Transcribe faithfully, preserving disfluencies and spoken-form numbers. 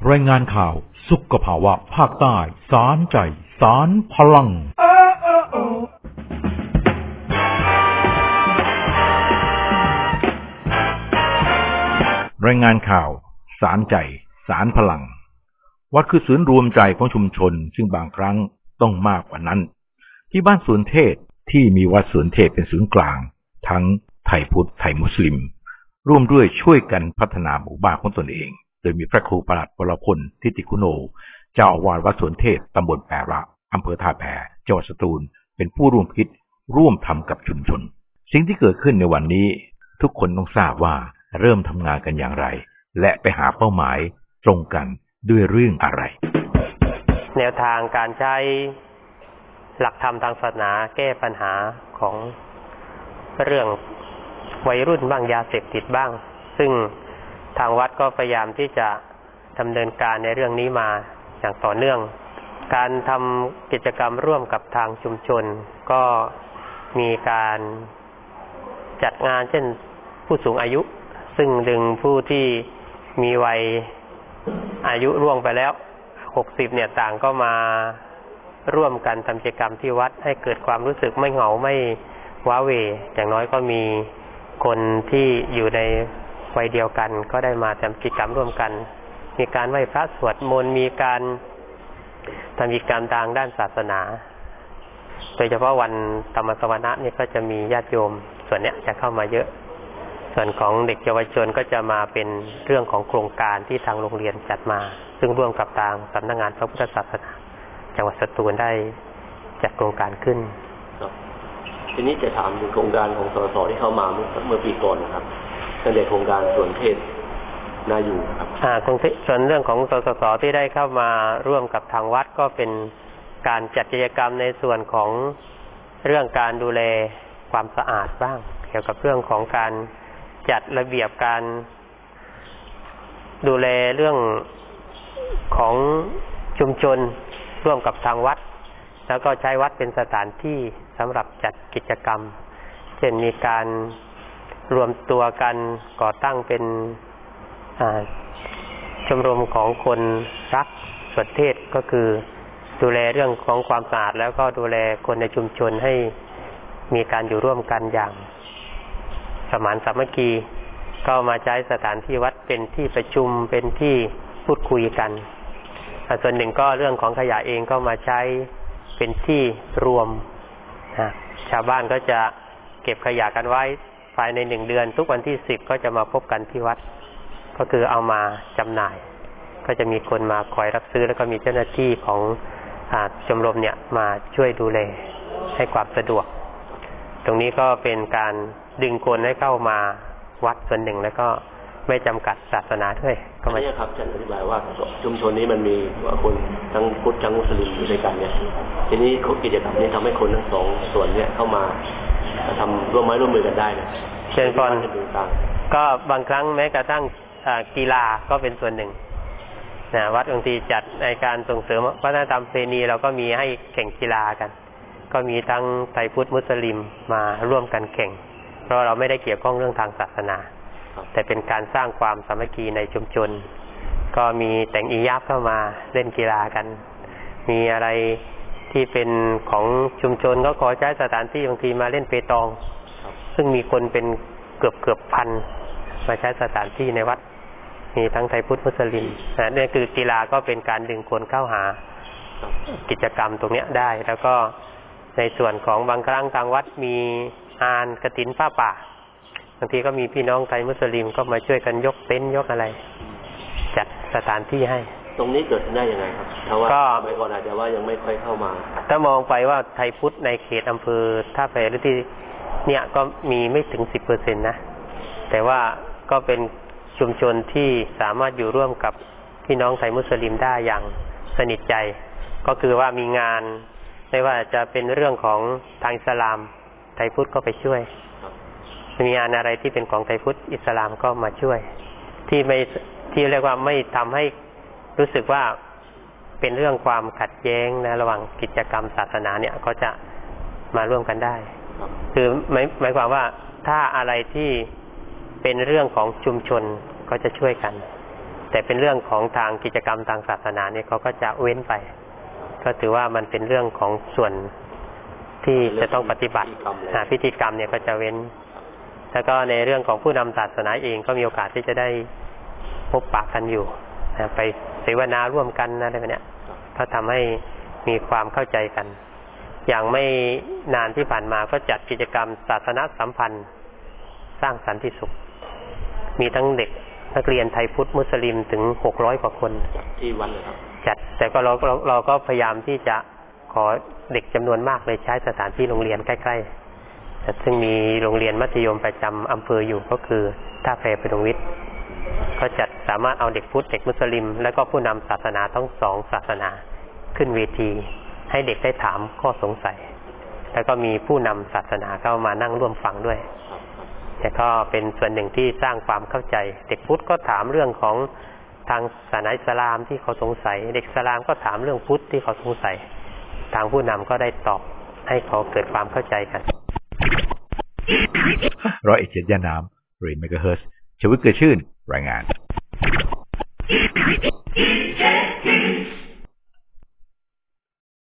รายงานข่าวสุขภาวะภาคใต้สารใจสารพลังรายงานข่าวสารใจสารพลังวัดคือศูนย์รวมใจของชุมชนซึ่งบางครั้งต้องมากกว่านั้นที่บ้านสวนเทศที่มีวัดสวนเทศเป็นศูนย์กลางทั้งไทยพุทธไทยมุสลิมร่วมด้วยช่วยกันพัฒนาหมู่บ้านของตนเองโดยมีพระครูประหลัดวรพลทิติคุโนเจ้าอาวาสวัดสวนเทศตำบลแประอำเภอท่าแพจังหวัดสตูลเป็นผู้ร่วมคิดร่วมทำกับชุมชนสิ่งที่เกิดขึ้นในวันนี้ทุกคนต้องทราบว่าเริ่มทำงานกันอย่างไรและไปหาเป้าหมายตรงกันด้วยเรื่องอะไรแนวทางการใช้หลักธรรมทางศาสนาแก้ปัญหาของเรื่องวัยรุ่นบ้างยาเสพติดบ้างซึ่งทางวัดก็พยายามที่จะดำเนินการในเรื่องนี้มาอย่างต่อเนื่องการทำกิจกรรมร่วมกับทางชุมชนก็มีการจัดงานเช่นผู้สูงอายุซึ่งดึงผู้ที่มีวัยอายุล่วงไปแล้วหกสิบเนี่ยต่างก็มาร่วมกันทำกิจกรรมที่วัดให้เกิดความรู้สึกไม่เหงาไม่ว้าเหวอย่างน้อยก็มีคนที่อยู่ในวัยเดียวกันก็ได้มาทำกิจกรรมร่วมกันมีการไหว้พระสวดมนต์มีการทำกิจกรรมทางด้านศาสนาโดยเฉพาะวันธรรมสวนะนี่ก็จะมีญาติโยมส่วนเนี้ยจะเข้ามาเยอะส่วนของเด็กเยาวชนก็จะมาเป็นเรื่องของโครงการที่ทางโรงเรียนจัดมาซึ่งร่วมกับทางสำนักงานพระพุทธศาสนาจังหวัดสตูลได้จัดโครงการขึ้นทีนี้จะถามถึงโครงการของสสที่เข้ามาเมื่อเมื่อปีก่อนนะครับตั้งแต่โครงการสวนเทศน่าอยู่ครับอ่าส่วนเรื่องของสสสที่ได้เข้ามาร่วมกับทางวัดก็เป็นการจัดกิจกรรมในส่วนของเรื่องการดูแลความสะอาดบ้างเกี่ยวกับเรื่องของการจัดระเบียบการดูแลเรื่องของชุมชนร่วมกับทางวัดแล้วก็ใช้วัดเป็นสถานที่สำหรับจัดกิจกรรมเช่นมีการรวมตัวกันก่อตั้งเป็นชมรมของคนรักสวนเทศก็คือดูแลเรื่องของความสะอาดแล้วก็ดูแลคนในชุมชนให้มีการอยู่ร่วมกันอย่างสมานสามัคคีก็มาใช้สถานที่วัดเป็นที่ประชุมเป็นที่พูดคุยกันส่วนหนึ่งก็เรื่องของขยะเองก็มาใช้เป็นที่รวมนะชาวบ้านก็จะเก็บขยะกันไว้ภายในหนึ่งเดือนทุกวันที่สิบก็จะมาพบกันที่วัดก็คือเอามาจำหน่ายก็จะมีคนมาคอยรับซื้อแล้วก็มีเจ้าหน้าที่ของชมรมเนี่ยมาช่วยดูแลให้ความสะดวกตรงนี้ก็เป็นการดึงคนให้เข้ามาวัดส่วนหนึ่งแล้วก็ไม่จำกัดศาสนาด้วยก็ไม่ใช่ครับอาจารย์อธิบายว่าชุมชนนี้มันมีคนทั้งพุทธทั้งมุสลิมอยู่ด้วยกันเนี่ยทีนี้กิจกรรมนี้ทำให้คนทั้งสองส่วนเนี่ยเข้ามาทำร่วมไม้ร่วมมือกันได้นะเช่นก่อนก็บางครั้งแม้กระทั่งกีฬาก็เป็นส่วนหนึ่งนะวัดบางทีจัดในการส่งเสริมวัฒนธรรมประเพณีเราก็มีให้แข่งกีฬากันก็มีทั้งไทยพุทธมุสลิมมาร่วมกันแข่งเพราะเราไม่ได้เกี่ยวข้องเรื่องทางศาสนาแต่เป็นการสร้างความสามัคคีในชุมชนก็มีแต่งอียับเข้ามาเล่นกีฬากันมีอะไรที่เป็นของชุมชนก็ขอใช้สถานที่บางทีมาเล่นเปตองซึ่งมีคนเป็นเกือบเกือบพันมาใช้สถานที่ในวัดมีทั้งไทยพุทธมุสลิมนะนี่คือกีฬาก็เป็นการดึงคนเข้าหากิจกรรมตรงนี้ได้แล้วก็ในส่วนของบางครั้งทางวัดมีงานกฐินผ้าป่าบางทีก็มีพี่น้องไทยมุสลิมก็มาช่วยกันยกเต็นท์ยกอะไรจัดสถานที่ให้ตรงนี้เกิดได้ยังไงครับเพราะว่าสมัยก่อนอาจจะว่ายังไม่ค่อยเข้ามาถ้ามองไปว่าไทยพุทธในเขตอำเภอท่าแพหรือที่เนี่ยก็มีไม่ถึง สิบเปอร์เซ็นต์ นะแต่ว่าก็เป็นชุมชนที่สามารถอยู่ร่วมกับพี่น้องไทยมุสลิมได้อย่างสนิทใจก็คือว่ามีงานไม่ว่าจะเป็นเรื่องของทางอิสลามไทยพุทธก็ไปช่วยมีงานอะไรที่เป็นของไทยพุทธอิสลามก็มาช่วยที่ไม่ที่เรียกว่าไม่ทำให้รู้สึกว่าเป็นเรื่องความขัดแย้งนะระหว่างกิจกรรมศาสนาเนี่ยก็จะมาร่วมกันได้คือหมายหมายความว่าถ้าอะไรที่เป็นเรื่องของชุมชนก็จะช่วยกันแต่เป็นเรื่องของทางกิจกรรมทางศาสนาเนี่ยเขาก็จะเว้นไปก็ถือว่ามันเป็นเรื่องของส่วนที่จะต้องปฏิบัติพิธีกรรมเนี่ยก็จะเว้นแล้วก็ในเรื่องของผู้นำศาสนาเองก็มีโอกาสที่จะได้พบปะกันอยู่ไปเสวนาร่วมกันอะไรแบบนี้ก็ทำให้มีความเข้าใจกันอย่างไม่นานที่ผ่านมาก็จัดกิจกรรมศาสนสัมพันธ์สร้างสันติสุขมีทั้งเด็กนักเรียนไทยพุทธมุสลิมถึงหกร้อยกว่าคนที่วันเลยครับจัดแต่ก็เราเราเราก็พยายามที่จะขอเด็กจำนวนมากเลยใช้สถานที่โรงเรียนใกล้ๆซึ่งมีโรงเรียนมัธยมประจำอำเภออยู่ก็คือท่าแพพดุงวิทย์ก็จัดสามารถเอาเด็กพุทธเด็กมุสลิมและก็ผู้นำศาสนาทั้งสองศาสนาขึ้นเวทีให้เด็กได้ถามข้อสงสัยแล้วก็มีผู้นำศาสนาเข้ามานั่งร่วมฟังด้วยแต่ก็เป็นส่วนหนึ่งที่สร้างความเข้าใจเด็กพุทธก็ถามเรื่องของทางศาสนาอิสลามที่เขาสงสัยเด็กอิสลามก็ถามเรื่องพุทธที่เขาสงสัยทางผู้นำก็ได้ตอบให้เขาเกิดความเข้าใจกันร้อยเอ็ดเจ็ดย่านน้ำเรนเมกะเฮิร์ตชวิตเกิดชื่นรายงาน